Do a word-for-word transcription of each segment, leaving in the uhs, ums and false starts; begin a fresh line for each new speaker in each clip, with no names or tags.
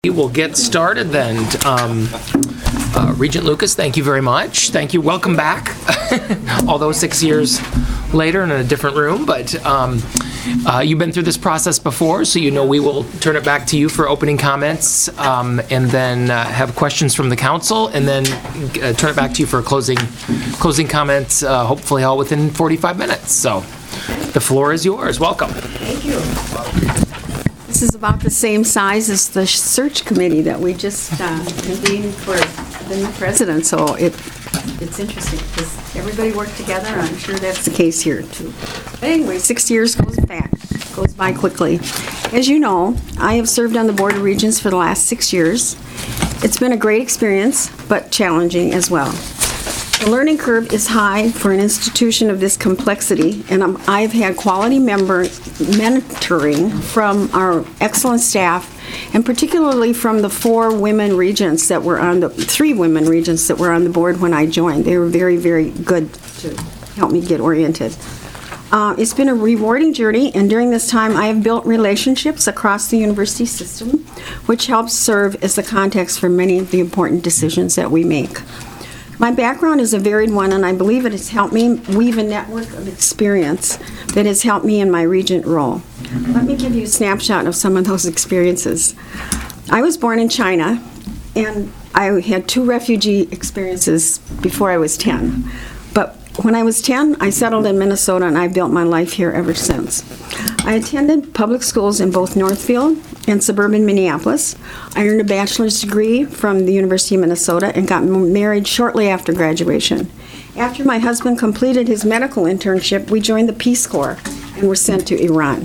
We will get started then. Um, uh, Regent Lucas, thank you very much. Thank you. Welcome back. Although six years later in a different room, but um, uh, you've been through this process before, so you know we will turn it back to you for opening comments, um, and then uh, have questions from the council, and then uh, turn it back to you for closing closing comments. Uh, hopefully, all within forty-five minutes. So, the floor is yours. Welcome.
Thank you. This is about the same size as the search committee that we just uh, convened for the new president, so it it's interesting because everybody worked together. I'm sure that's the case here too. But anyway, six years goes back, goes by quickly. As you know, I have served on the Board of Regents for the last six years. It's been a great experience, but challenging as well. The learning curve is high for an institution of this complexity, and I'm, I've had quality member mentoring from our excellent staff, and particularly from the four women regents that were on the, three women regents that were on the board when I joined. They were very, very good to help me get oriented. Uh, it's been a rewarding journey, and during this time I have built relationships across the university system, which helps serve as the context for many of the important decisions that we make. My background is a varied one, and I believe it has helped me weave a network of experience that has helped me in my regent role. Let me give you a snapshot of some of those experiences. I was born in China, and I had two refugee experiences before I was ten. But when I was ten, I settled in Minnesota, and I built my life here ever since. I attended public schools in both Northfield and suburban Minneapolis. I earned a bachelor's degree from the University of Minnesota and got married shortly after graduation. After my husband completed his medical internship, we joined the Peace Corps and were sent to Iran.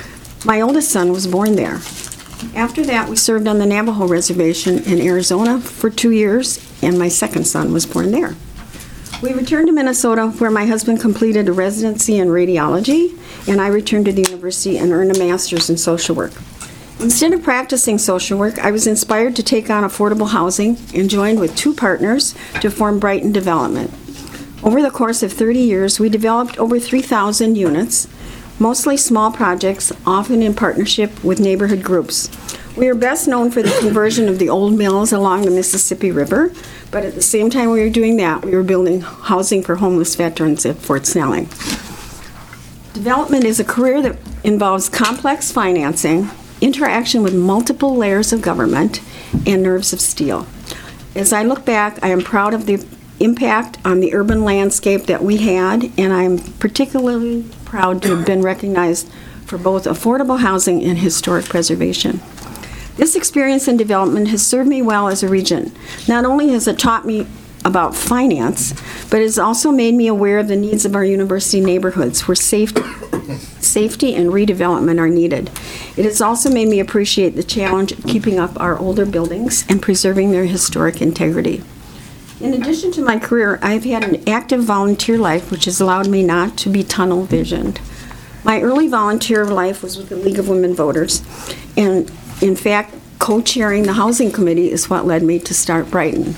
My oldest son was born there. After that, we served on the Navajo Reservation in Arizona for two years, and my second son was born there. We returned to Minnesota, where my husband completed a residency in radiology, and I returned to the university and earned a master's in social work. Instead of practicing social work, I was inspired to take on affordable housing and joined with two partners to form Brighton Development. Over the course of thirty years, we developed over three thousand units, mostly small projects, often in partnership with neighborhood groups. We are best known for the conversion of the old mills along the Mississippi River, but at the same time we were doing that, we were building housing for homeless veterans at Fort Snelling. Development is a career that involves complex financing, interaction with multiple layers of government, and nerves of steel. As I look back, I am proud of the impact on the urban landscape that we had, and I'm particularly proud to have been recognized for both affordable housing and historic preservation. This experience in development has served me well as a regent. Not only has it taught me about finance, but it has also made me aware of the needs of our university neighborhoods where safety, safety and redevelopment are needed. It has also made me appreciate the challenge of keeping up our older buildings and preserving their historic integrity. In addition to my career, I've had an active volunteer life which has allowed me not to be tunnel visioned. My early volunteer life was with the League of Women Voters, and in fact, co-chairing the Housing Committee is what led me to start Brighton.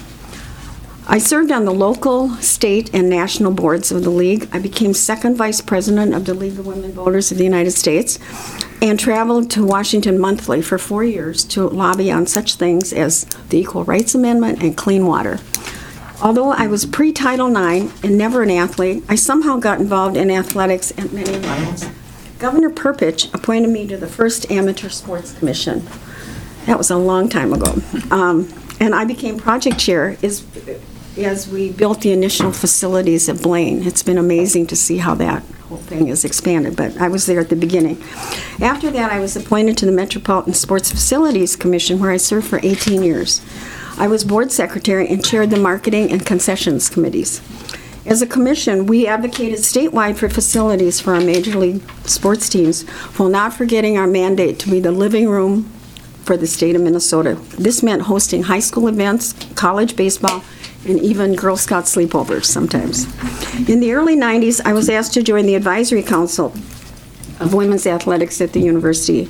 I served on the local, state, and national boards of the League. I became second vice president of the League of Women Voters of the United States and traveled to Washington monthly for four years to lobby on such things as the Equal Rights Amendment and clean water. Although I was pre-Title nine and never an athlete, I somehow got involved in athletics at many levels. Governor Perpich appointed me to the first Amateur Sports Commission. That was a long time ago. Um, and I became project chair as, as we built the initial facilities at Blaine. It's been amazing to see how that whole thing has expanded, but I was there at the beginning. After that, I was appointed to the Metropolitan Sports Facilities Commission, where I served for eighteen years. I was board secretary and chaired the marketing and concessions committees. As a commission, we advocated statewide for facilities for our major league sports teams while not forgetting our mandate to be the living room for the state of Minnesota. This meant hosting high school events, college baseball, and even Girl Scout sleepovers sometimes. In the early nineties, I was asked to join the advisory council of women's athletics at the university.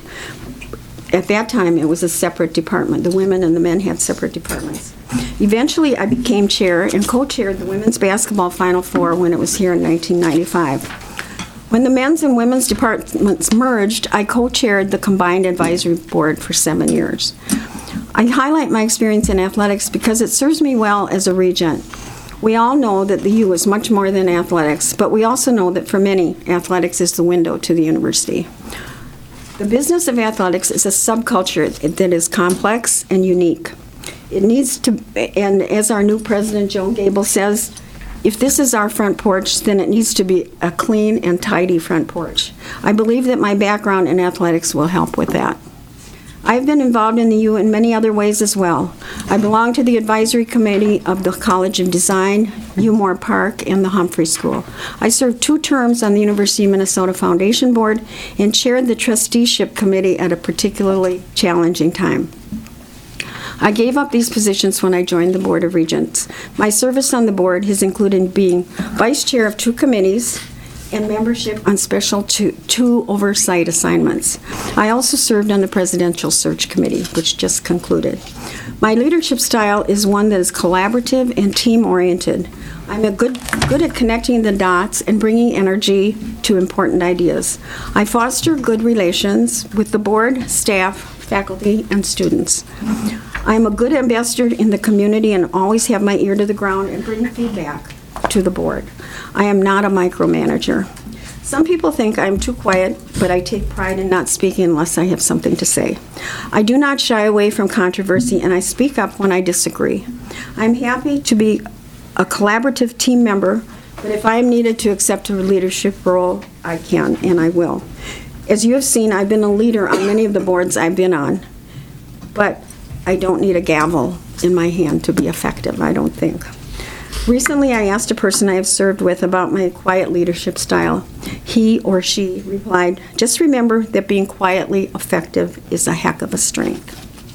At that time, it was a separate department. The women and the men had separate departments. Eventually, I became chair and co-chaired the women's basketball Final Four when it was here in nineteen ninety-five. When the men's and women's departments merged, I co-chaired the combined advisory board for seven years. I highlight my experience in athletics because it serves me well as a regent. We all know that the U is much more than athletics, but we also know that for many, athletics is the window to the university. The business of athletics is a subculture that is complex and unique. It needs to, and as our new president, Joe Gable, says, if this is our front porch, then it needs to be a clean and tidy front porch. I believe that my background in athletics will help with that. I've been involved in the U in many other ways as well. I belong to the advisory committee of the College of Design, U Moore Park, and the Humphrey School. I served two terms on the University of Minnesota Foundation Board and chaired the trusteeship committee at a particularly challenging time. I gave up these positions when I joined the Board of Regents. My service on the board has included being vice chair of two committees and membership on special two, two oversight assignments. I also served on the Presidential Search Committee, which just concluded. My leadership style is one that is collaborative and team-oriented. I'm a good, good at connecting the dots and bringing energy to important ideas. I foster good relations with the board, staff, faculty, and students. I am a good ambassador in the community and always have my ear to the ground and bring feedback to the board. I am not a micromanager. Some people think I'm too quiet, but I take pride in not speaking unless I have something to say. I do not shy away from controversy, and I speak up when I disagree. I'm happy to be a collaborative team member, but if I am needed to accept a leadership role, I can, and I will. As you have seen, I've been a leader on many of the boards I've been on, but I don't need a gavel in my hand to be effective, I don't think. Recently, I asked a person I have served with about my quiet leadership style. He or she replied, "Just remember that being quietly effective is a heck of a strength."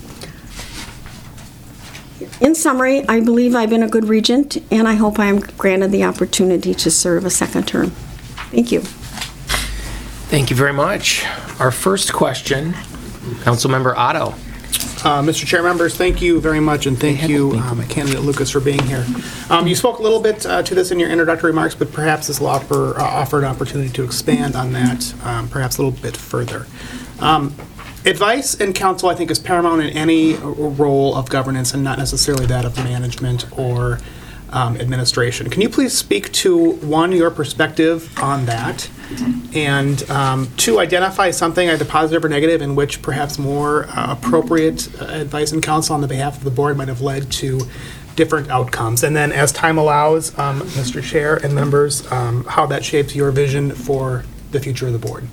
In summary, I believe I've been a good regent, and I hope I am granted the opportunity to serve a second term. Thank you.
Thank you very much. Our first question, Councilmember Otto.
Uh, Mister Chair, members, thank you very much, and thank you, um, Candidate Lucas, for being here. Um, you spoke a little bit uh, to this in your introductory remarks, but perhaps this will offer, uh, offer an opportunity to expand on that, um, perhaps a little bit further. Um, advice and counsel, I think, is paramount in any role of governance, and not necessarily that of management or um, administration. Can you please speak to, one, your perspective on that, and um, two, identify something, either positive or negative, in which perhaps more uh, appropriate uh, advice and counsel on the behalf of the board might have led to different outcomes. And then, as time allows, um, Mister Chair and members, um, how that shapes your vision for the future of the board.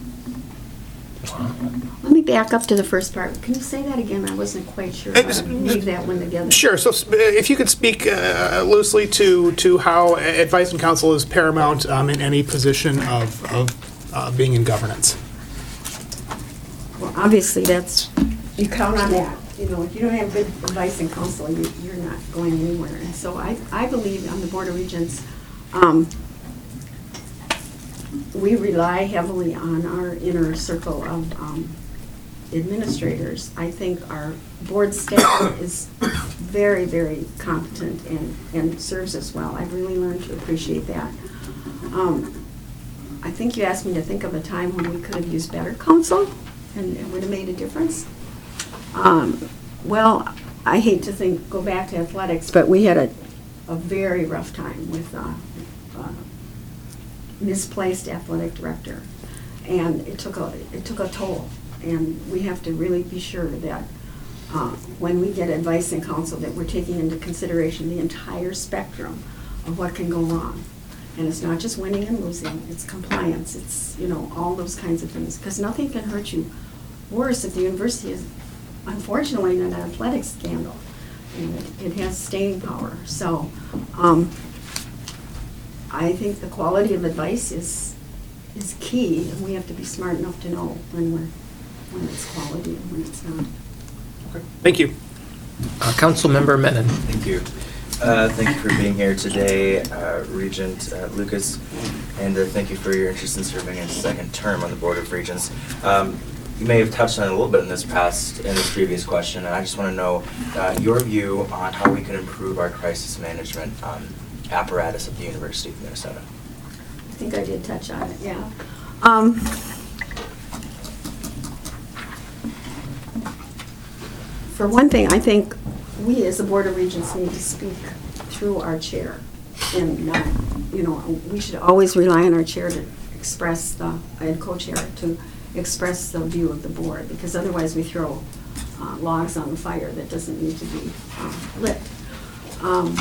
Let me back up to the first part. Can you say that again? I wasn't quite sure how to weave that one together.
Sure. So uh, if you could speak uh, loosely to, to how advice and counsel is paramount um, in any position of, of uh, being in governance.
Well, obviously, that's, you count on that. You know, if you don't have good advice and counsel, you, you're not going anywhere. And so I, I believe on the Board of Regents, um, we rely heavily on our inner circle of um, administrators. I think our board staff is very, very competent and, and serves us well. I've really learned to appreciate that. Um, I think you asked me to think of a time when we could have used better counsel and it would have made a difference. Um, well, I hate to think, go back to athletics, but we had a, a very rough time with uh, uh, misplaced athletic director, and it took a it took a toll. And we have to really be sure that uh, when we get advice and counsel, that we're taking into consideration the entire spectrum of what can go wrong. And it's not just winning and losing; it's compliance. It's, you know, all those kinds of things. Because nothing can hurt you worse if the university is, unfortunately, in an athletics scandal. And it, it has staying power. So. Um, I think the quality of advice is is key, and we have to be smart enough to know when we're when it's quality and when it's not.
Okay. Thank you.
Uh, Councilmember Menon.
Thank you. Uh, thank you for being here today, uh, Regent uh, Lucas, and uh, thank you for your interest in serving in a second term on the Board of Regents. Um, you may have touched on it a little bit in this past, in this previous question, and I just want to know uh, your view on how we can improve our crisis management um, apparatus at the University of Minnesota.
I think I did touch on it, yeah. Um, for one thing, I think we as the Board of Regents need to speak through our chair. And not, you know, we should always rely on our chair to express the, and co-chair to express the view of the board, because otherwise we throw uh, logs on the fire that doesn't need to be uh, lit. Um,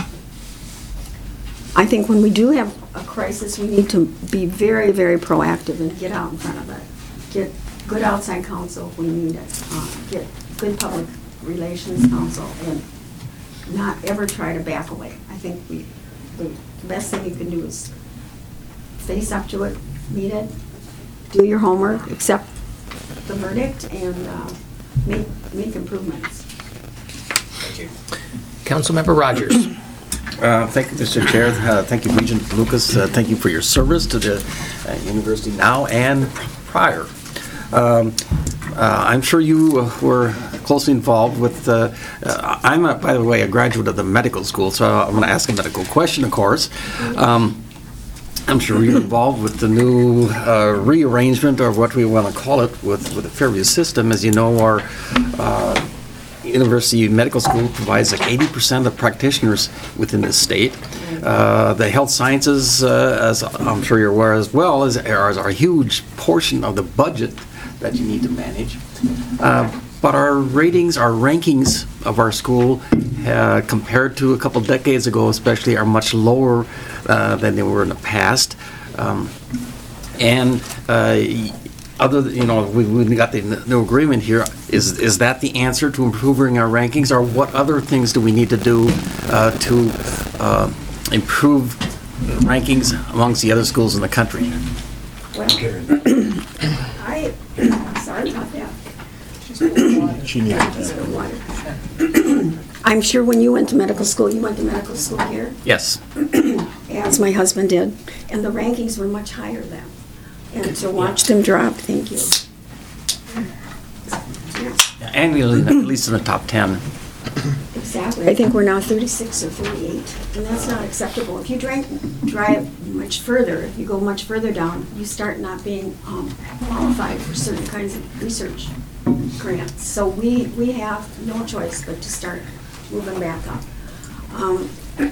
I think when we do have a crisis, we need to be very, very proactive and get out in front of it. Get good outside counsel if we need it. Uh, get good public relations counsel, and not ever try to back away. I think we, the best thing you can do is face up to it, meet it, do your homework, accept the verdict, and uh, make make improvements.
Thank you.
Councilmember Rogers.
Uh, Thank you, Mister Chair. Uh, Thank you, Regent Lucas. Uh, Thank you for your service to the uh, university now and prior. Um, uh, I'm sure you uh, were closely involved with, uh, uh, I'm, a, by the way, a graduate of the medical school, so I'm going to ask a medical question, of course. Um, I'm sure you're involved with the new uh, rearrangement, or what we want to call it, with, with the Fairview system. As you know, our uh, University Medical School provides like eighty percent of practitioners within the state. Uh, the health sciences, uh, as I'm sure you're aware as well, is, are, are a huge portion of the budget that you need to manage. Uh, but our ratings, our rankings of our school, uh, compared to a couple decades ago especially, are much lower uh, than they were in the past. Um, and uh, other, than, you know, we, we got the new agreement here. Is is that the answer to improving our rankings, or what other things do we need to do uh, to uh, improve rankings amongst the other schools in the country?
Well, I, sorry about that.
She needed
water. I'm sure when you went to medical school, you went to medical school here,
Yes.
as my husband did, and the rankings were much higher then. And to watch them drop, thank you. Yeah,
Annually, at least in the top ten.
exactly. I think we're now thirty-six or thirty-eight, and that's not acceptable. If you drive, drive much further, if you go much further down, you start not being um, qualified for certain kinds of research grants. So we, we have no choice but to start moving back up. Um,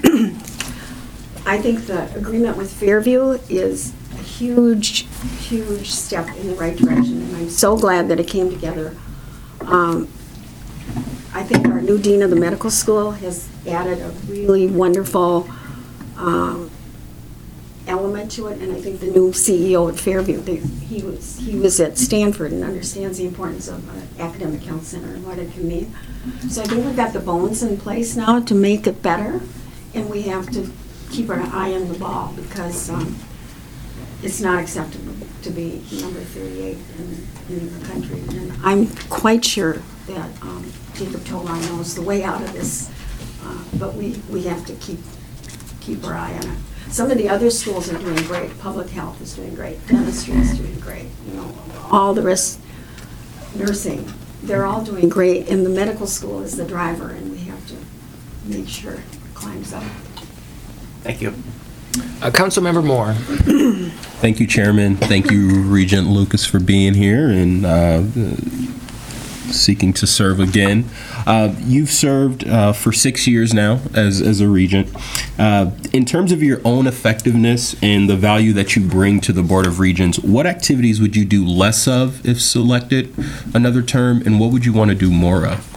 I think the agreement with Fairview is a huge, huge step in the right direction, and I'm so glad that it came together. Um, I think our new dean of the medical school has added a really wonderful um, element to it, and I think the new C E O at Fairview, they, he was he was at Stanford and understands the importance of an academic health center and what it can mean. So I think we've got the bones in place now to make it better, and we have to keep our eye on the ball, because um, it's not acceptable to be number thirty-eight in, in the country. And I'm quite sure that um, Jacob Tolar knows the way out of this, uh, but we, we have to keep keep our eye on it. Some of the other schools are doing great. Public health is doing great. Dentistry is doing great. You know, all the rest, nursing, they're all doing great. And the medical school is the driver, and we have to make sure it climbs up.
Thank you.
Uh, Councilmember Moore.
Thank you, Chairman. Thank you, Regent Lucas, for being here and uh, seeking to serve again. Uh, you've served uh, for six years now as, as a regent. Uh, in terms of your own effectiveness and the value that you bring to the Board of Regents, what activities would you do less of if selected another term, and what would you want to do more of?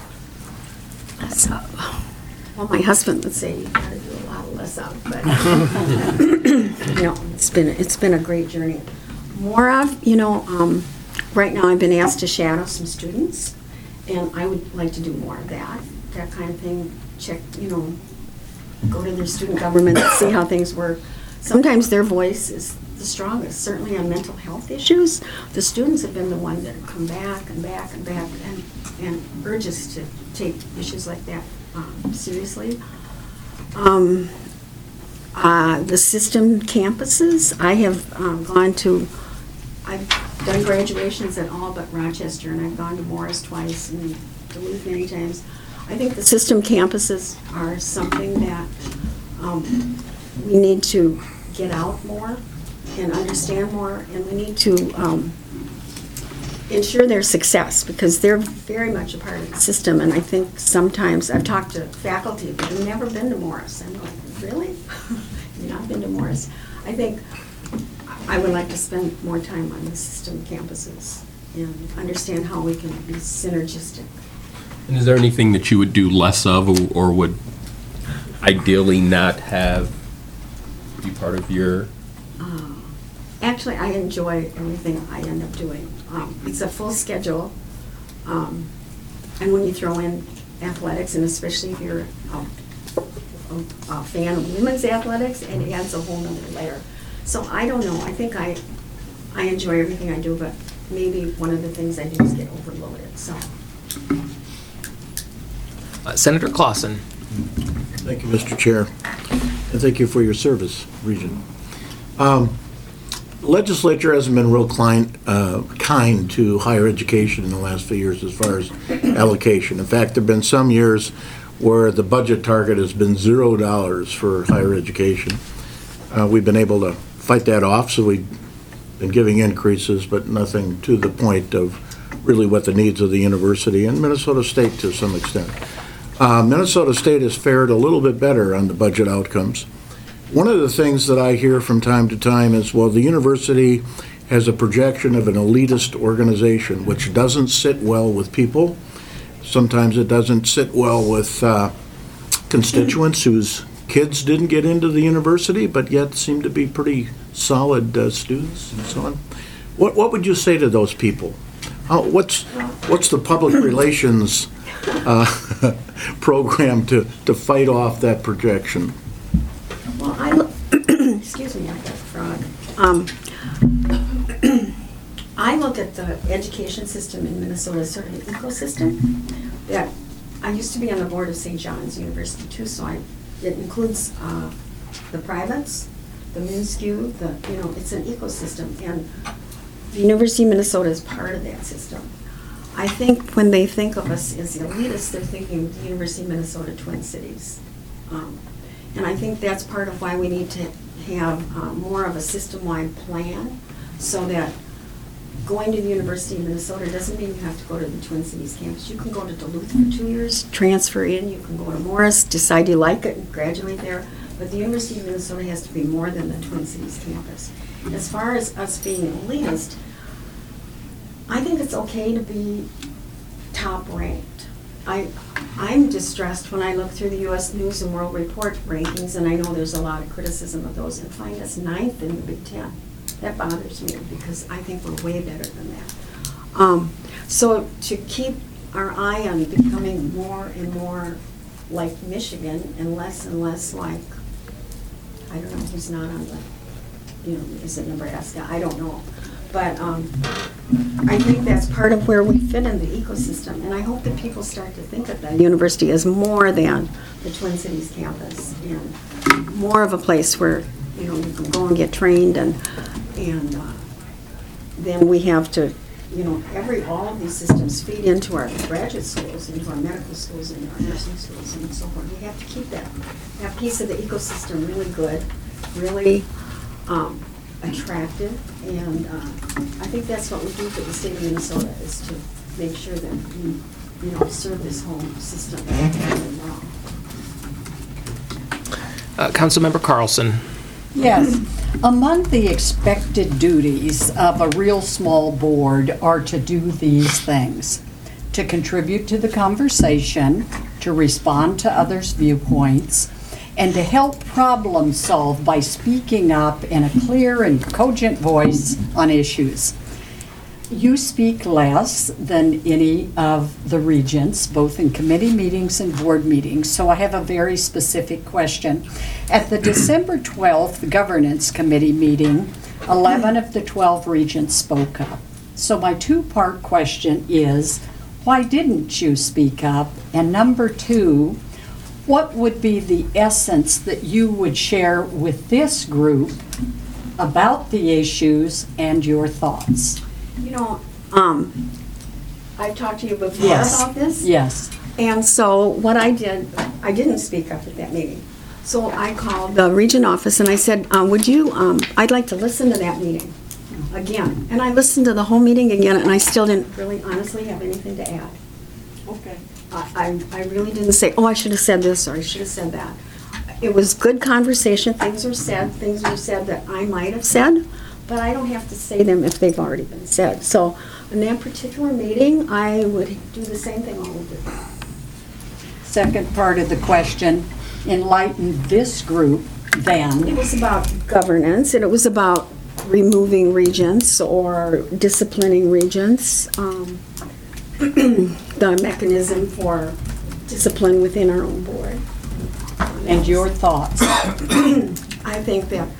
So, well, my husband would say you got to do a lot less of, but you know, it's been it's been a great journey. More of, you know, um, right now I've been asked to shadow some students, and I would like to do more of that, that kind of thing. Check, you know, go to their student government and see how things work. Sometimes their voice is the strongest, certainly on mental health issues. The students have been the one that have come back and back and back and, and urge us to take issues like that um, seriously. Um, uh, the system campuses, I have um, gone to, I've done graduations at all but Rochester, and I've gone to Morris twice and Duluth many times. I think the system campuses are something that um, we need to get out more and understand more, and we need to um, ensure their success, because they're very much a part of the system. And I think sometimes, I've talked to faculty that have never been to Morris. I'm like, really? You've not been to Morris? I think I would like to spend more time on the system campuses and understand how we can be synergistic.
And is there anything that you would do less of, or, or would ideally not have be part of your?
Uh, Actually, I enjoy everything I end up doing. Um, it's a full schedule, um, and when you throw in athletics, and especially if you're a, a, a fan of women's athletics, and it adds a whole nother layer. So I don't know. I think I I enjoy everything I do, but maybe one of the things I do is get overloaded. So,
Uh, Senator Clausen.
Thank you, Mister Chair, and thank you for your service, Regent. Um, Legislature hasn't been real kind, uh, kind to higher education in the last few years as far as allocation. In fact, there have been some years where the budget target has been zero dollars for higher education. Uh, we've been able to fight that off, so we've been giving increases, but nothing to the point of really what the needs of the university and Minnesota State to some extent. Uh, Minnesota State has fared a little bit better on the budget outcomes. One of the things that I hear from time to time is, well, the university has a projection of an elitist organization, which doesn't sit well with people. Sometimes it doesn't sit well with uh, constituents whose kids didn't get into the university, but yet seem to be pretty solid uh, students and so on. What, what would you say to those people? How, what's, what's the public relations uh, program to, to fight off that projection?
well, I look. Excuse me, I got a frog. Um, I look at the education system in Minnesota as sort of an ecosystem. That I used to be on the board of Saint John's University too, so I, it includes uh, the privates, the MnSCU, the, you know, it's an ecosystem, and the University of Minnesota is part of that system. I think when they think of us as elitists, they're thinking of the University of Minnesota Twin Cities. Um, and I think that's part of why we need to have uh, more of a system-wide plan, so that going to the University of Minnesota doesn't mean you have to go to the Twin Cities campus. You can go to Duluth for two years, transfer in, you can go to Morris, decide you like it, and graduate there. But the University of Minnesota has to be more than the Twin Cities campus. As far as us being elitist, I think it's okay to be top ranked. I, I'm distressed when I look through the U S News and World Report rankings, and I know there's a lot of criticism of those, and find us ninth in the Big Ten. That bothers me, because I think we're way better than that. Um, so to keep our eye on becoming more and more like Michigan and less and less like, I don't know who's not on the, you know, is it Nebraska? I don't know. But um, I think that's part of where we fit in the ecosystem, and I hope that people start to think of the university as more than the Twin Cities campus, and more of a place where, you know, you can go and get trained, and and uh, then we have to, you know, every all of these systems feed into our graduate schools, into our medical schools, and our nursing schools, and so forth. We have to keep that that piece of the ecosystem really good, really um, attractive, and uh, I think that's what we do for the state of Minnesota, is to make sure that we, you know, serve this whole system really well.
Uh, Councilmember Carlson.
Yes. Among the expected duties of a real small board are to do these things: to contribute to the conversation, to respond to others' viewpoints, and to help problem solve by speaking up in a clear and cogent voice on issues. You speak less than any of the regents, both in committee meetings and board meetings, so I have a very specific question. At the December twelfth Governance Committee meeting, eleven of the twelve regents spoke up. So my two-part question is, why didn't you speak up? And number two, what would be the essence that you would share with this group about the issues and your thoughts?
You know, um, I've talked to you before
Yes.
about this.
Yes.
And so what I did, I didn't speak up at that meeting. So I called the region office and I said, uh, would you, um, I'd like to listen to that meeting. again. And I listened to the whole meeting again, and I still didn't really honestly have anything to add.
Okay.
I, I I really didn't say, oh, I should have said this, or I should have said that. It was good conversation, things were said, things were said that I might have said, but I don't have to say them if they've already been said. So in that particular meeting, I would do the same thing all over again.
Second part of the question, enlighten this group
It
then.
was about governance, and it was about removing regents or disciplining regents, um, the mechanism for discipline within our own board.
And your thoughts.
I think that,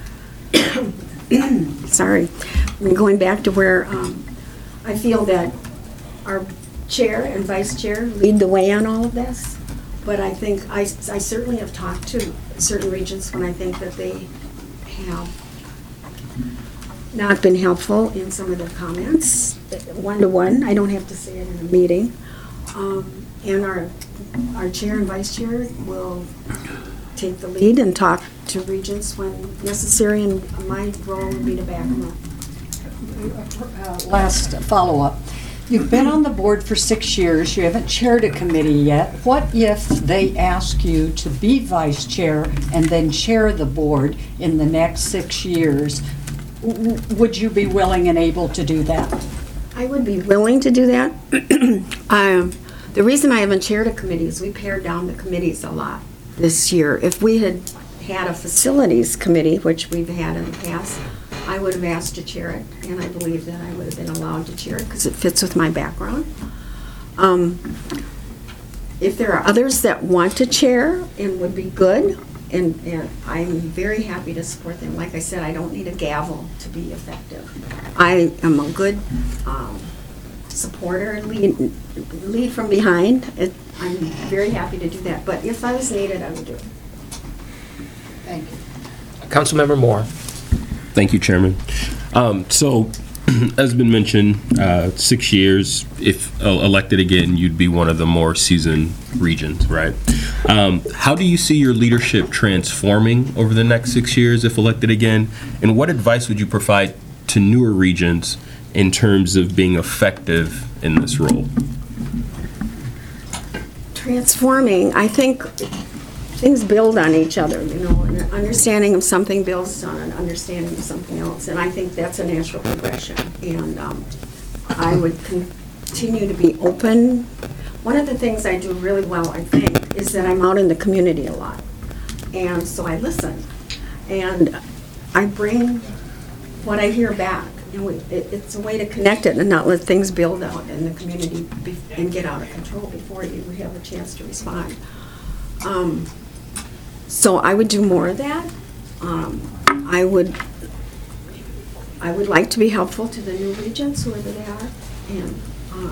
sorry, we're going back to where um, I feel that our chair and vice chair lead the way on all of this. But I think, I, I certainly have talked to certain regents when I think that they have not been helpful in some of their comments, one-to-one. I don't have to say it in a meeting. Um, And our, our chair and vice chair will take the lead and talk to regents when necessary, and my role would be to back them up.
Uh, Last follow-up. You've been on the board for six years, you haven't chaired a committee yet. What if they ask you to be vice chair and then chair the board in the next six years? W- Would you be willing and able to do that?
I would be willing to do that. Um, The reason I haven't chaired a committee is we pared down the committees a lot this year. If we had had a facilities committee, which we've had in the past, I would have asked to chair it, and I believe that I would have been allowed to chair it because it fits with my background. Um, If there are others that want to chair and would be good, and, and I'm very happy to support them. Like I said, I don't need a gavel to be effective. I am a good um, supporter and lead, lead from behind. It, I'm very happy to do that, but if I was needed, I would do it.
Thank you.
Councilmember Moore.
Thank you, Chairman. Um, So, as been mentioned, uh, six years, if uh, elected again, you'd be one of the more seasoned regents, right? Um, How do you see your leadership transforming over the next six years if elected again? And what advice would you provide to newer regents in terms of being effective in this role?
Transforming, I think things build on each other, you know, and an understanding of something builds on an understanding of something else, and I think that's a natural progression. And um, I would continue to be open. One of the things I do really well, I think, is that I'm out in the community a lot. And so I listen, and I bring what I hear back. And we, it, it's a way to connect it and not let things build out in the community be, and get out of control before you have a chance to respond. Um, so I would do more of that. Um, I would, I would like to be helpful to the new regents, whoever they are, and um,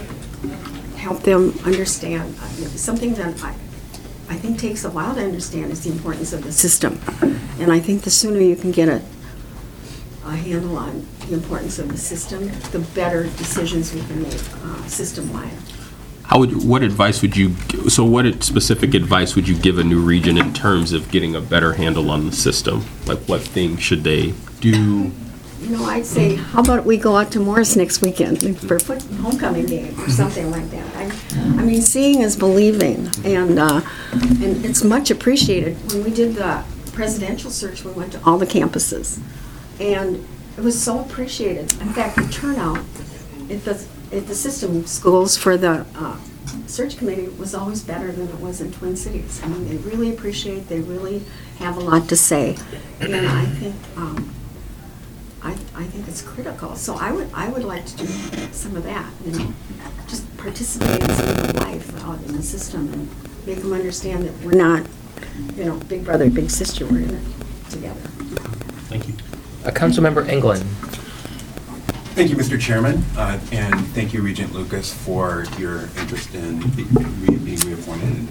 help them understand. Uh, something that I, I think takes a while to understand is the importance of the system. And I think the sooner you can get a a handle on the importance of the system, the better decisions we can make uh, system-wide.
How would, what advice would you, so what specific advice would you give a new regent in terms of getting a better handle on the system? Like what things should they do?
You know, I'd say, how about we go out to Morris next weekend for a foot homecoming game or something like that. I, I mean, seeing is believing, and uh, and it's much appreciated. When we did the presidential search, we went to all the campuses, and it was so appreciated. In fact, the turnout at the at the system schools for the uh, search committee was always better than it was in Twin Cities. I mean, they really appreciate. They really have a lot to say, and I think. Um, I, I think it's critical. So I would I would like to do some of that, you know, just participate in some of the life out in the system and make them understand that we're not, you know, big brother, big sister, we're in it together.
Thank you.
Uh, Councilmember England.
Thank you, Mister Chairman, uh, and thank you, Regent Lucas, for your interest in be- being reappointed and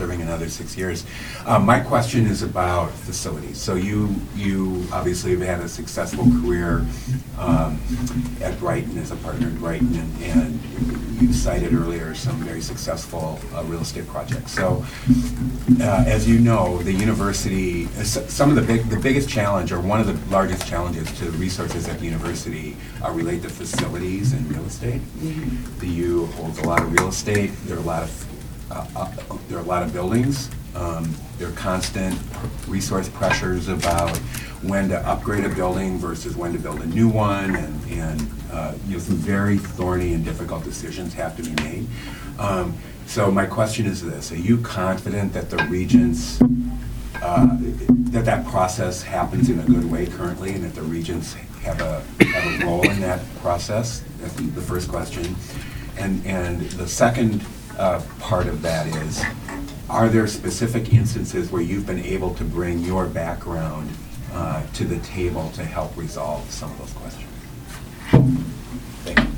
serving another six years. Um, My question is about facilities. So you, you obviously have had a successful career um, at Brighton as a partner at Brighton, and, and you cited earlier some very successful uh, real estate projects. So uh, as you know, the university, uh, s- some of the big, the biggest challenge, or one of the largest challenges to resources at the university uh, relate to facilities and real estate. The U holds a lot of real estate. There are a lot of uh, uh, there are a lot of buildings. Um, there are constant resource pressures about when to upgrade a building versus when to build a new one, and, and uh, you know, some very thorny and difficult decisions have to be made. Um, so my question is this: are you confident that the regents uh, that that process happens in a good way currently, and that the regents have a have a role in that process? That's the the first question. And and the second uh, part of that is, are there specific instances where you've been able to bring your background uh, to the table to help resolve some of those questions? Thank you.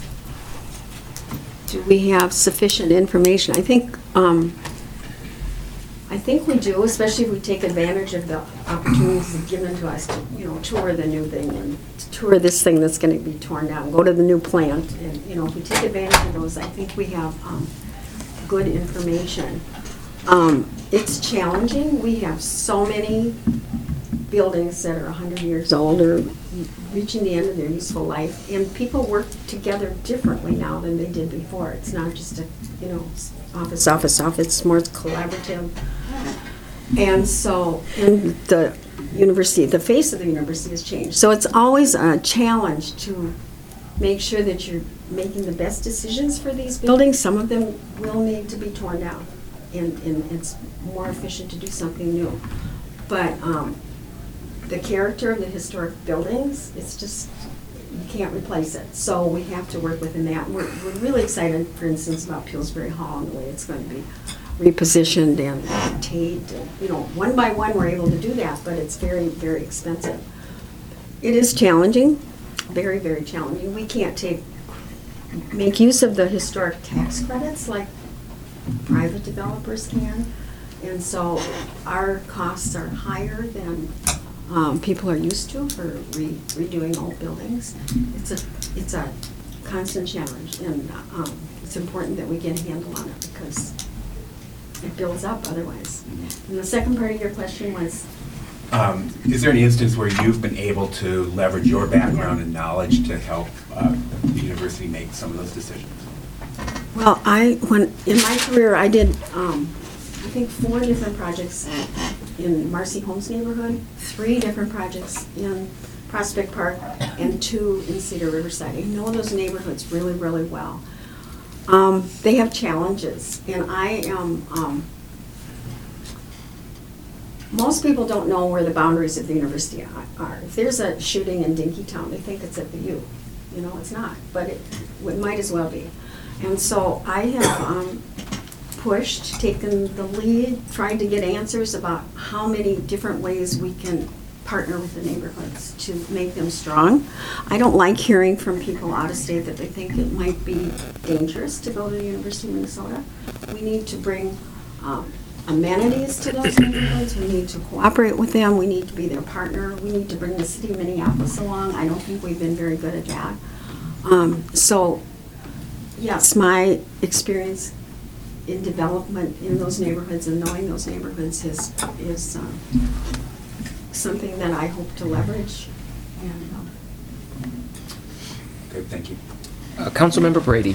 Do we have sufficient information? I think, um, I think we do, especially if we take advantage of the opportunities given to us to, you know, tour the new thing and tour this thing that's going to be torn down, go to the new plant, and, you know, if we take advantage of those, I think we have um, good information. Um, It's challenging. We have so many buildings that are one hundred years old or reaching the end of their useful life, and people work together differently now than they did before. It's not just a, you know, office, office, office, it's more collaborative. And so, and the university, the face of the university has changed. So it's always a challenge to make sure that you're making the best decisions for these buildings. Some of them will need to be torn down, and, and it's more efficient to do something new. But um, the character of the historic buildings, it's just, you can't replace it. So we have to work within that. We're, we're really excited, for instance, about Pillsbury Hall and the way it's going to be repositioned and Tate. And, you know, one by one we're able to do that, but it's very, very expensive. It is challenging, very, very challenging. We can't take, make use of the historic tax credits like private developers can. And so our costs are higher than um, people are used to for re redoing old buildings. It's a, it's a constant challenge, and um, it's important that we get a handle on it because it builds up otherwise. And the second part of your question was?
Um, is there any instance where you've been able to leverage your background and knowledge to help uh, the university make some of those decisions?
Well, I, when, in my career, I did, um, I think, four different projects in Marcy Holmes neighborhood, three different projects in Prospect Park, and two in Cedar Riverside. I know those neighborhoods really, really well. Um, they have challenges, and I am, um, most people don't know where the boundaries of the university are. If there's a shooting in Dinkytown, they think it's at the U. You know, it's not, but it, it might as well be. And so I have um, pushed, taken the lead, tried to get answers about how many different ways we can partner with the neighborhoods to make them strong. I don't like hearing from people out of state that they think it might be dangerous to go to the University of Minnesota. We need to bring um, amenities to those neighborhoods. We need to cooperate with them. We need to be their partner. We need to bring the city of Minneapolis along. I don't think we've been very good at that. Um, so, yes, my experience in development in those neighborhoods and knowing those neighborhoods is, is um, something that I hope to leverage. And, um,
Okay, thank you.
Uh, Councilmember Brady.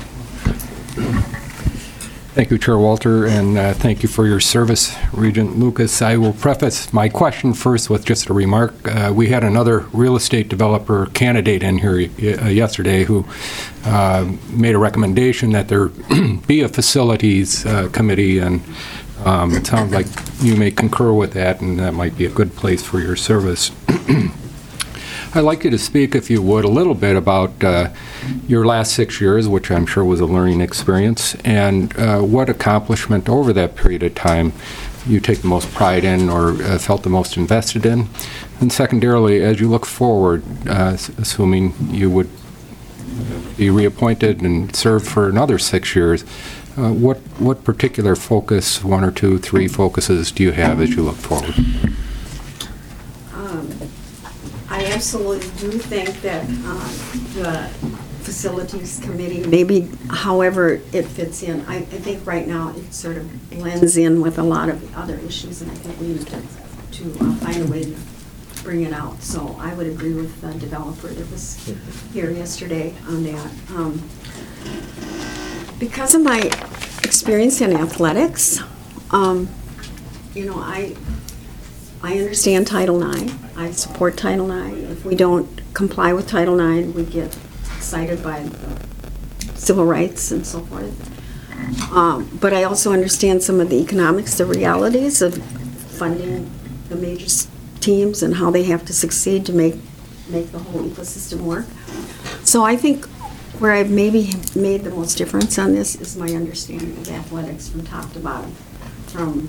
Thank you, Chair Walter, and uh, thank you for your service, Regent Lucas. I will preface my question first with just a remark. Uh, we had another real estate developer candidate in here uh, yesterday who uh, made a recommendation that there be a facilities uh, committee, and um, it sounds like you may concur with that, and that might be a good place for your service. I'd like you to speak, if you would, a little bit about uh, your last six years, which I'm sure was a learning experience, and uh, what accomplishment over that period of time you take the most pride in or uh, felt the most invested in. And secondarily, as you look forward, uh, assuming you would be reappointed and serve for another six years, Uh, What, what particular focus, one or two, three focuses do you have as you look forward?
Um, I absolutely do think that uh, the facilities committee, maybe however it fits in, I, I think right now it sort of blends in with a lot of the other issues, and I think we need to, to uh, find a way to bring it out. So I would agree with the developer that was here yesterday on that. Um, because of my experience in athletics, um, you know, I I understand Title nine. I support Title nine. If we don't comply with Title nine, we get cited by civil rights and so forth. Um, but I also understand some of the economics, the realities of funding the major s- teams and how they have to succeed to make make the whole ecosystem work. So I think where I've maybe made the most difference on this is my understanding of athletics from top to bottom, from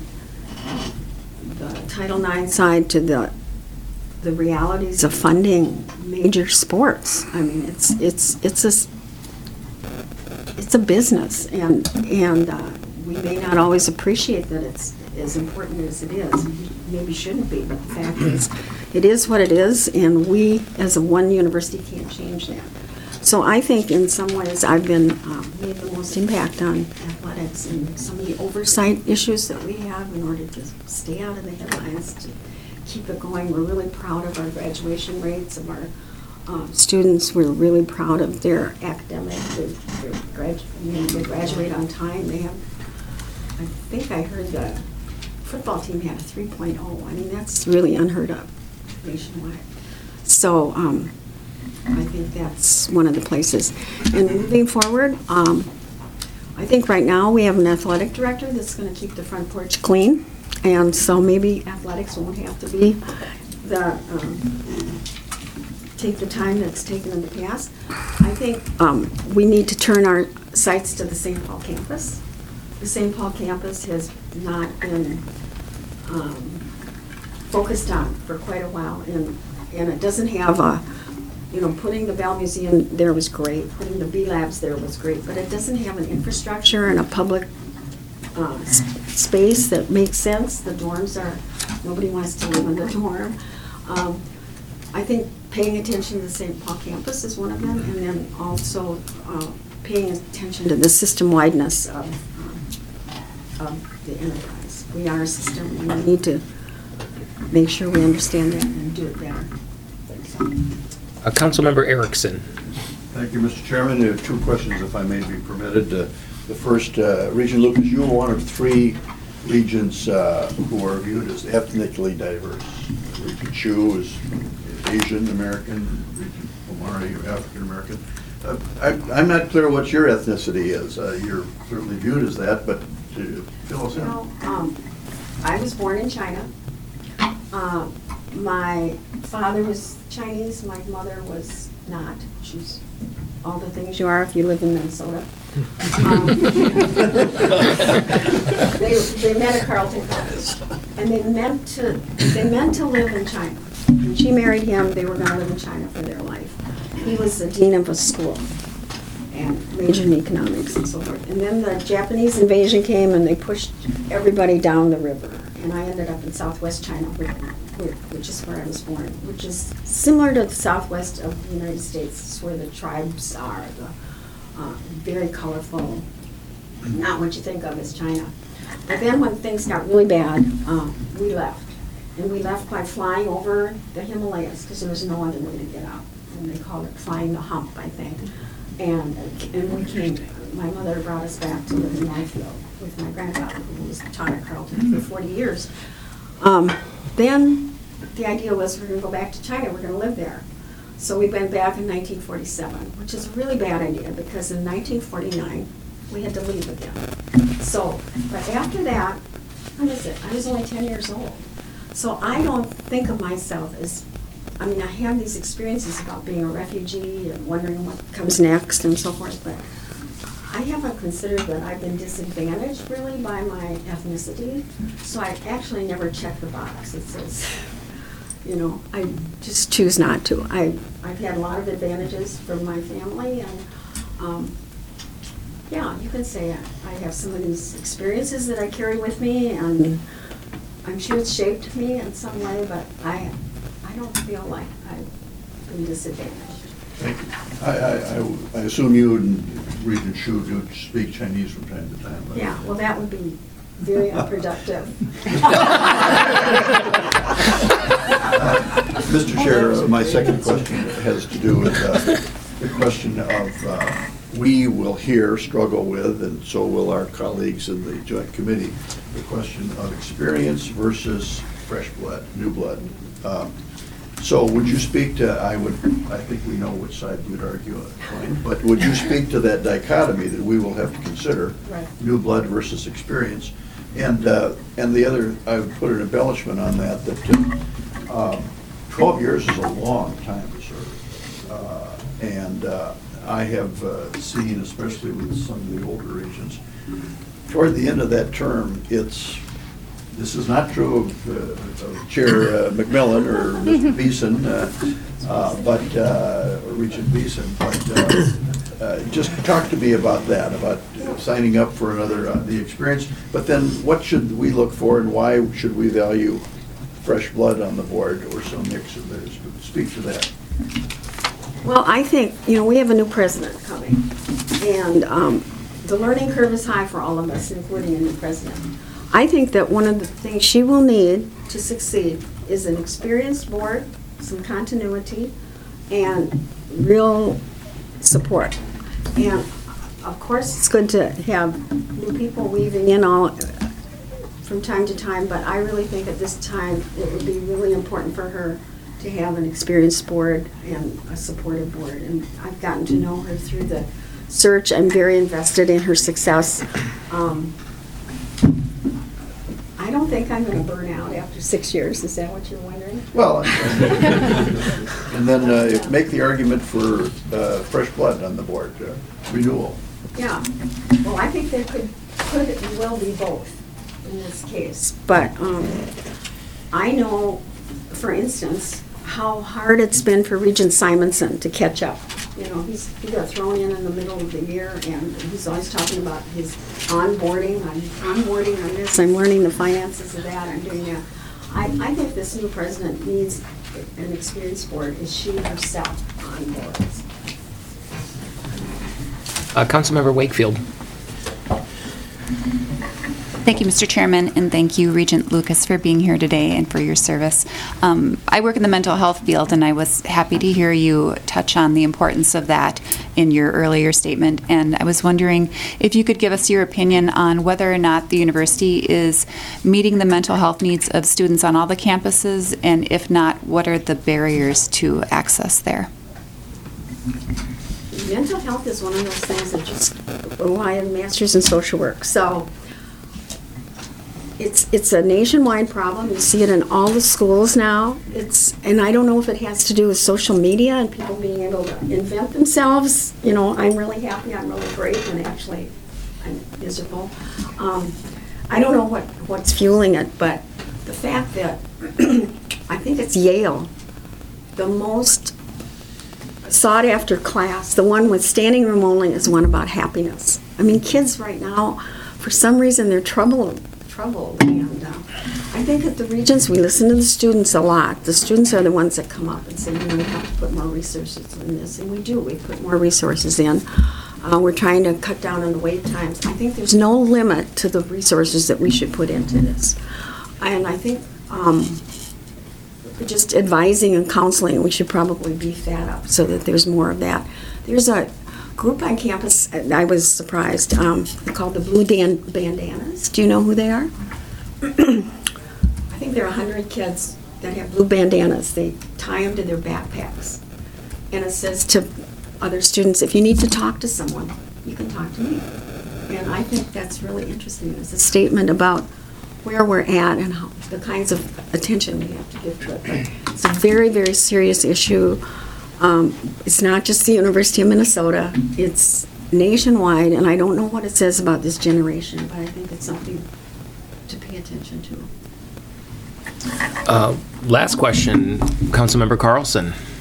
the Title nine side to the the realities of funding major sports. I mean, it's it's it's a s- it's a business, and and uh, we may not always appreciate that it's as important as it is. Maybe shouldn't be, but the fact is, it is what it is, and we as a one university can't change that. So I think in some ways I've been um, made the most impact on athletics and some of the oversight issues that we have in order to stay out of the headlines, to keep it going. We're really proud of our graduation rates of our uh, students. We're really proud of their academic. They, they're gradu- you know, they graduate on time. They have, I think I heard the football team had a three point oh. I mean, that's really unheard of nationwide. So um, I think that's one of the places. And moving forward, um, I think right now we have an athletic director that's going to keep the front porch clean. And so maybe athletics won't have to be the, um, take the time that's taken in the past. I think um, we need to turn our sights to the Saint Paul campus. The Saint Paul campus has not been um, focused on for quite a while, and, and it doesn't have a, you know, putting the Bell Museum there was great, putting the B Labs there was great, but it doesn't have an infrastructure and a public uh, s- space that makes sense. The dorms are, nobody wants to live in the dorm. Um, I think paying attention to the Saint Paul campus is one of them, and then also uh, paying attention to the system-wideness of, um, of the enterprise. We are a system, and we need to make sure we understand that and do it better. So,
Uh, Councilmember Erickson.
Thank you, Mister Chairman. There are two questions, if I may be permitted. Uh, The first, uh, Regent Lucas, you are one of three regents uh, who are viewed as ethnically diverse. Regent Chu is Asian American, Regent Omari, you're African American. Uh, I- I'm not clear what your ethnicity is. Uh, You're certainly viewed as that, but to fill us
You
in.
know, um, I was born in China. Uh, My father was Chinese, my mother was not. She's all the things you are if you live in Minnesota. Um, They, they met at Carleton College, and they meant to, they meant to live in China. When she married him, they were gonna live in China for their life. He was the dean of a school, and majored in economics and so forth. And then the Japanese invasion came, and they pushed everybody down the river. And I ended up in southwest China, where- where- which is where I was born, which is similar to the southwest of the United States. It's where the tribes are, the uh, very colorful, not what you think of as China. But then when things got really bad, um, we left. And we left by flying over the Himalayas, because there was no other way to get out. And they called it flying the hump, I think. And, and we came, my mother brought us back to live in Northfield with my grandfather, who was taught at Carleton for forty years. Um, then the idea was we're gonna go back to China, we're gonna live there. So we went back in nineteen forty-seven, which is a really bad idea, because in nineteen forty-nine, we had to leave again. So, but after that, what is it? I was only ten years old. So I don't think of myself as, I mean, I have these experiences about being a refugee and wondering what comes next and so forth, but I haven't considered that I've been disadvantaged really by my ethnicity. So I actually never checked the box. It says, you know, I just choose not to. I, I've had a lot of advantages from my family, and um, Yeah, you can say it. I have some of these experiences that I carry with me, and I'm sure it's shaped me in some way, but I, I don't feel like I've been disadvantaged.
Thank you.
I, I, I- I assume you and Regent Shu do speak Chinese from time to time. but-
Yeah, well, that would be very unproductive.
Mister Chair, uh, my second question has to do with uh, the question of, uh, we will here struggle with, and so will our colleagues in the joint committee, the question of experience versus fresh blood, new blood. Um, So would you speak to, I would, I think we know which side you'd argue on, but would you speak to that dichotomy that we will have to consider?
Right.
New blood versus experience? And, uh, and the other, I would put an embellishment on that, that uh, um, twelve years is a long time to serve. Uh, And uh, I have uh, seen, especially with some of the older agents, toward the end of that term, it's, this is not true of, uh, of Chair uh, McMillan or Mister Beeson, uh, uh, but, uh, or Regent Beeson, but uh, uh, just talk to me about that, about signing up for another, uh, the experience. But then what should we look for and why should we value fresh blood on the board or some mix of theirs? Speak to that.
Well, I think, you know, we have a new president coming, and um, the learning curve is high for all of us, including a new president. I think that one of the things she will need to succeed is an experienced board, some continuity, and real support. And of course, it's good to have new people weaving in all from time to time, but I really think at this time it would be really important for her to have an experienced board and a supportive board. And I've gotten to know her through the search. I'm very invested in her success. Um, I don't think I'm going to burn out after six years. Is that what you're wondering?
Well, and then uh, make the argument for uh, fresh blood on the board, uh, renewal.
Yeah. Well, I think there could, could and will be both in this case. But um, I know, for instance, how hard it's been for Regent Simonson to catch up. You know, he's, he got thrown in in the middle of the year, and he's always talking about his onboarding. I'm onboarding on this, I'm learning the finances of that, I'm doing that. I, I think this new president needs an experienced board. Is she herself on board?
Uh, Councilmember Wakefield.
Thank you, Mister Chairman, and thank you, Regent Lucas, for being here today and for your service. Um, I work in the mental health field, and I was happy to hear you touch on the importance of that in your earlier statement. And I was wondering if you could give us your opinion on whether or not the university is meeting the mental health needs of students on all the campuses, and if not, what are the barriers to access there?
Mental health is one of those things that just, well, I have a master's in social work, so it's it's a nationwide problem. You see it in all the schools now. It's and I don't know if it has to do with social media and people being able to invent themselves. You know, I'm really happy, I'm really great, and actually I'm miserable. Um, I don't know what, what's fueling it, but the fact that I think it's Yale, the most sought after class, the one with standing room only, is one about happiness. I mean, kids right now, for some reason, they're troubled. troubled. And uh, I think at the Regents, we listen to the students a lot. The students are the ones that come up and say, you know, we have to put more resources in this. And we do. We put more resources in. Uh, we're trying to cut down on the wait times. I think there's no limit to the resources that we should put into this. And I think um, just advising and counseling, we should probably beef that up so that there's more of that. There's a group on campus, I was surprised, um, called the Blue Dan Bandanas. Do you know who they are? I think there are one hundred kids that have blue bandanas. They tie them to their backpacks. And it says to other students, if you need to talk to someone, you can talk to me. And I think that's really interesting. It's a statement about where we're at and how, the kinds of attention we have to give to it. But it's a very, very serious issue. Um, it's not just the University of Minnesota. It's nationwide, and I don't know what it says about this generation, but I think it's something to pay attention to.
Uh, last question, Councilmember Carlson.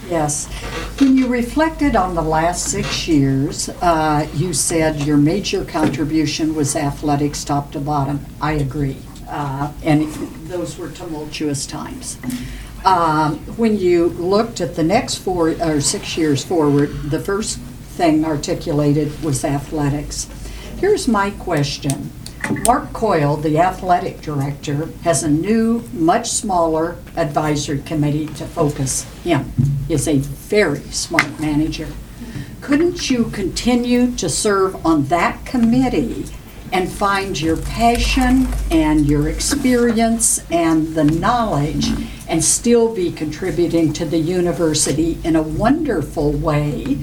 Yes. When you reflected on the last six years, uh, you said your major contribution was athletics top to bottom. I agree. Uh, and those were tumultuous times. Um, when you looked at the next four or six years forward, the first thing articulated was athletics. Here's my question. Mark Coyle, the athletic director, has a new, much smaller advisory committee to focus him. He's a very smart manager. Couldn't you continue to serve on that committee and find your passion and your experience and the knowledge and still be contributing to the university in a wonderful way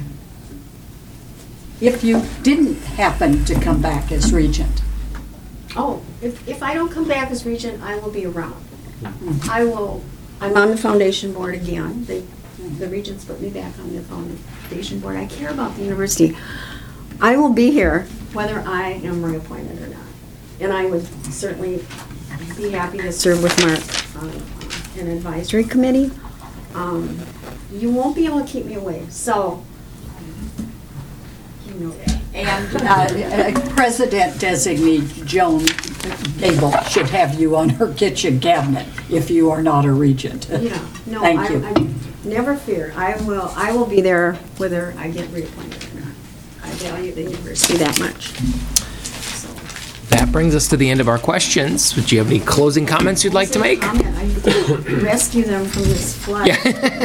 if you didn't happen to come back as regent?
Oh, if, if I don't come back as regent, I will be around. I will, I'm on the foundation board again. They, the regents put me back on the foundation board. I care about the university. I will be here whether I am reappointed or not. And I would certainly be happy to serve with Mark on an advisory committee. Um, you won't be able to keep me away, so you know that.
And uh, President designee Joan Gable should have you on her kitchen cabinet if you are not a regent.
Yeah, no,
Thank
I,
you.
I never fear. I will. I will be there whether I get reappointed or not. I value the university that much. So.
That brings us to the end of our questions. Do you have any closing comments you'd like to make?
Comment. I rescue them from this flood.
Yeah.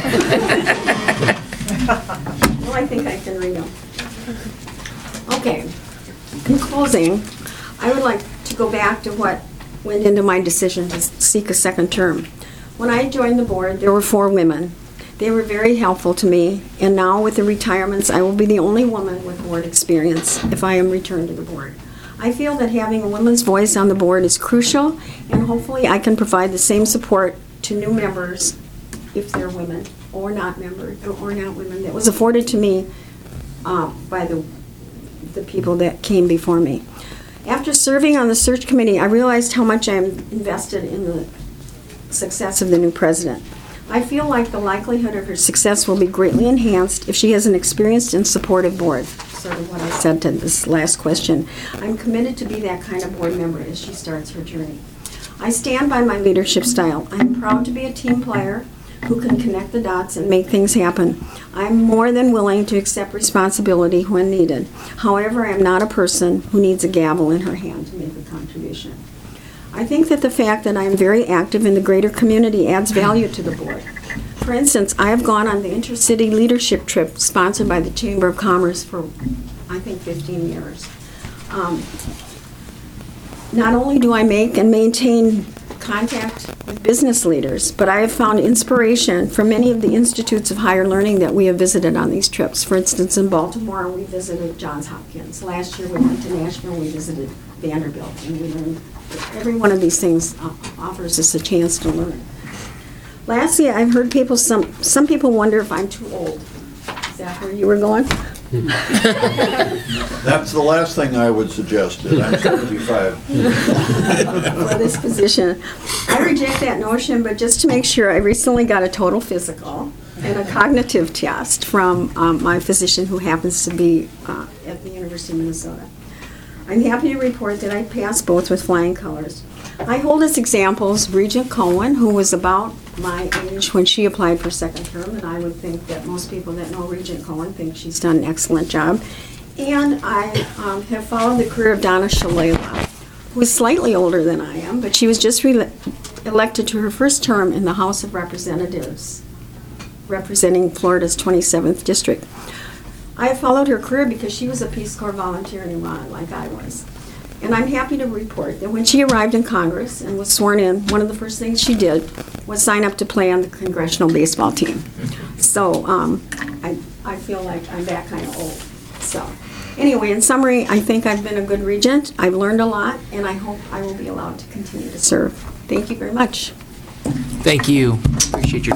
Well, I think I can read them. Okay. In closing, I would like to go back to what went into my decision to seek a second term. When I joined the board, there were four women. They were very helpful to me, and now with the retirements, I will be the only woman with board experience if I am returned to the board. I feel that having a woman's voice on the board is crucial, and hopefully I can provide the same support to new members, if they're women, or not members, or not women, that was afforded to me uh, by the the people that came before me. After serving on the search committee, I realized how much I'm invested in the success of the new president. I feel like the likelihood of her success will be greatly enhanced if she has an experienced and supportive board. Sort of what I said to this last question. I'm committed to be that kind of board member as she starts her journey. I stand by my leadership style. I'm proud to be a team player who can connect the dots and make things happen. I'm more than willing to accept responsibility when needed. However, I'm not a person who needs a gavel in her hand to make a contribution. I think that the fact that I am very active in the greater community adds value to the board. For instance, I have gone on the intercity leadership trip sponsored by the Chamber of Commerce for, I think, fifteen years. Um, not only do I make and maintain contact with business leaders, but I have found inspiration from many of the institutes of higher learning that we have visited on these trips. For instance, in Baltimore, we visited Johns Hopkins. Last year, we went to Nashville, we visited Vanderbilt, and we learned that every one of these things offers us a chance to learn. Lastly, I've heard people, some, some people wonder if I'm too old. Is that where you were going?
That's the last thing I would suggest. I'm seventy-five.
For this position. I reject that notion, but just to make sure, I recently got a total physical and a cognitive test from um, my physician who happens to be uh, at the University of Minnesota. I'm happy to report that I passed both with flying colors. I hold as examples Regent Cohen, who was about my age when she applied for second term, and I would think that most people that know Regent Cohen think she's done an excellent job. And I um, have followed the career of Donna Shalala, who is slightly older than I am, but she was just re- elected to her first term in the House of Representatives, representing Florida's twenty-seventh district. I have followed her career because she was a Peace Corps volunteer in Iran, like I was. And I'm happy to report that when she arrived in Congress and was sworn in, one of the first things she did was sign up to play on the congressional baseball team. So um, I, I feel like I'm that kind of old. So anyway, in summary, I think I've been a good regent. I've learned a lot, and I hope I will be allowed to continue to serve. Thank you very much.
Thank you. Appreciate your